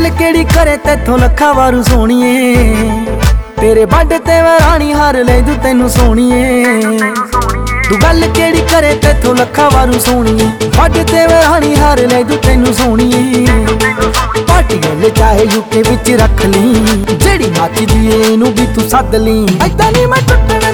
ਗੱਲ ਕਿਹੜੀ ਕਰੇ ਤੇਥੋਂ ਲੱਖਾਂ ਵਾਰੂ ਸੋਣੀਏ, ਤੇਰੇ ਬਾਡੇ ਤੇ ਮੈਂ ਰਾਣੀ ਹਾਰ ਲੈ ਦੂ ਤੈਨੂੰ ਸੋਣੀਏ। ਤੂੰ ਗੱਲ ਕਿਹੜੀ ਕਰੇ ਤੇਥੋਂ ਲੱਖਾਂ ਵਾਰੂ ਸੋਣੀਏ, ਬਾਡੇ ਤੇ ਮੈਂ ਰਾਣੀ ਹਾਰ ਲੈ ਦੂ ਤੈਨੂੰ ਸੋਣੀਏ। ਪਾਰਟੀ ਗੱਲ ਚਾਹੇ ਯੂਕੇ ਵਿੱਚ ਰੱਖ ਲਈ, ਜਿਹੜੀ ਨੱਚਦੀ ਏ ਇਹਨੂੰ ਵੀ ਤੂੰ ਸੱਦ ਲਈ। ਏਦਾਂ ਨੀ ਮੈਂ ਟੁੱਟਣਾ